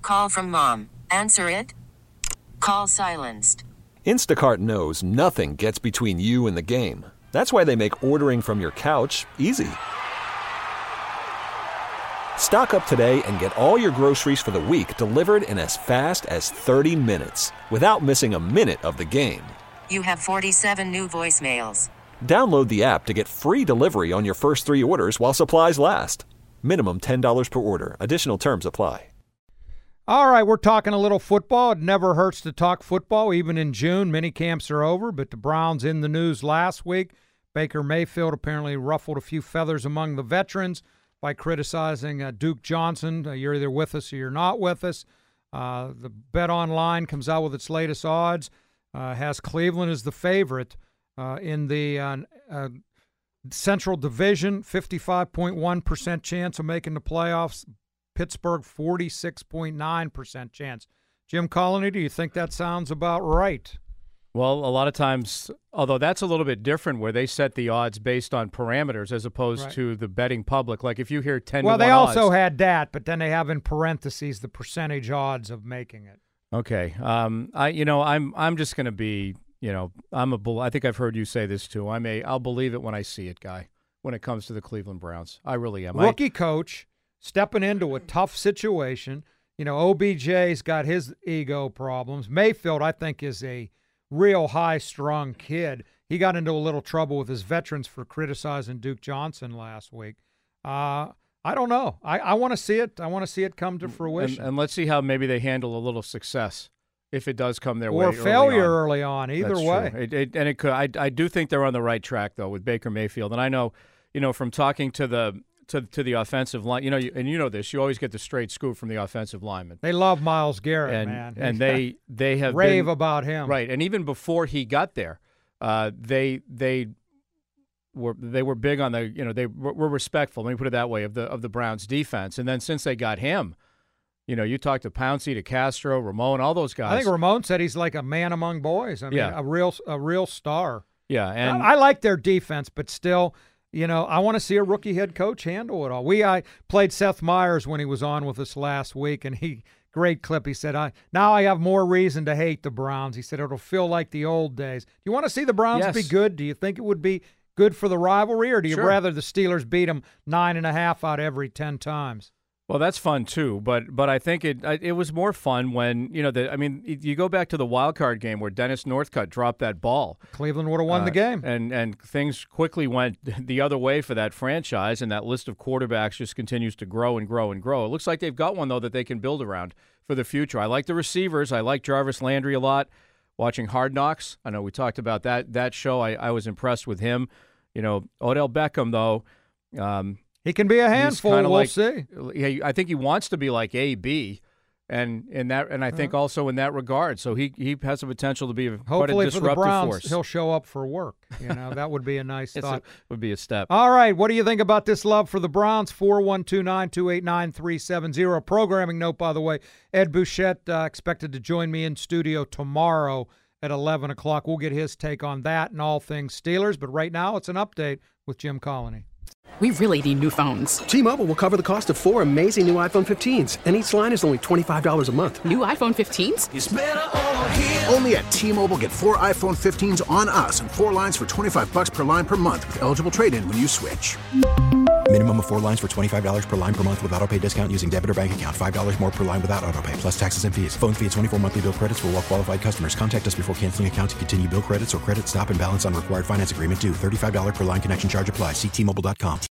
Call from mom. Answer it. Call silenced. Instacart knows nothing gets between you and the game. That's why they make ordering from your couch easy. Stock up today and get all your groceries for the week delivered in as fast as 30 minutes without missing a minute of the game. You have 47 new voicemails. Download the app to get free delivery on your first 3 orders while supplies last. Minimum $10 per order. Additional terms apply. All right, we're talking a little football. It never hurts to talk football, even in June. Mini camps are over, but the Browns in the news last week. Baker Mayfield apparently ruffled a few feathers among the veterans by criticizing Duke Johnson. You're either with us or you're not with us. The Bet Online comes out with its latest odds. Has Cleveland as the favorite in the Central Division, 55.1% chance of making the playoffs. Pittsburgh, 46.9% chance. Jim Colony, do you think that sounds about right? Well, a lot of times, although that's a little bit different where they set the odds based on parameters as opposed to the betting public. Like if you hear 10 to 1 Well, they odds, also had that, but then they have in parentheses the percentage odds of making it. Okay. I'm just going to be, I think I've heard you say this too. I'll believe it when I see it, guy, when it comes to the Cleveland Browns. I really am. Rookie coach stepping into a tough situation. OBJ's got his ego problems. Mayfield, I think, is a real high-strung kid. He got into a little trouble with his veterans for criticizing Duke Johnson last week. I don't know. I want to see it. I want to see it come to fruition. And let's see how maybe they handle a little success if it does come their way. Or failure early on. Either That's way. True. It could. I do think they're on the right track, though, with Baker Mayfield. And I know, from talking to the offensive line, and you know this, you always get the straight scoop from the offensive lineman. They love Myles Garrett, man. And they have rave about him. Right. And even before he got there, they were big on they were respectful, let me put it that way, of the Browns defense. And then since they got him, you talked to Pouncey, to Castro, Ramon, all those guys. I think Ramon said he's like a man among boys. I mean, a real star. Yeah, and I like their defense, but still, I want to see a rookie head coach handle it all. I played Seth Meyers when he was on with us last week, and great clip. He said, now I have more reason to hate the Browns. He said, it'll feel like the old days. Do you want to see the Browns be good? Do you think it would be good for the rivalry, or do you rather the Steelers beat them 9.5 out every 10 times? Well, that's fun too, but I think it was more fun when you go back to the wild card game where Dennis Northcutt dropped that ball. Cleveland would have won the game, and things quickly went the other way for that franchise, and that list of quarterbacks just continues to grow and grow and grow. It looks like they've got one though that they can build around for the future. I like the receivers. I like Jarvis Landry a lot. Watching Hard Knocks, I know we talked about that show. I was impressed with him. Odell Beckham though. He can be a handful. We'll see. Yeah, I think he wants to be like AB, and I think also in that regard. So he has the potential to be quite a disruptive for the Browns, force. He'll show up for work. That would be a nice thought. Would be a step. All right, what do you think about this love for the Browns? 412-928-9370. Programming note, by the way, Ed Bouchette expected to join me in studio tomorrow at 11 o'clock. We'll get his take on that and all things Steelers. But right now, it's an update with Jim Colony. We really need new phones. T-Mobile will cover the cost of 4 amazing new iPhone 15s, and each line is only $25 a month. New iPhone 15s? It's better over here. Only at T-Mobile, get 4 iPhone 15s on us and 4 lines for $25 per line per month with eligible trade-in when you switch. Minimum of 4 lines for $25 per line per month with autopay discount using debit or bank account. $5 more per line without autopay, plus taxes and fees. Phone fee at 24 monthly bill credits for well-qualified customers. Contact us before canceling account to continue bill credits or credit stop and balance on required finance agreement due. $35 per line connection charge applies. See T-Mobile.com.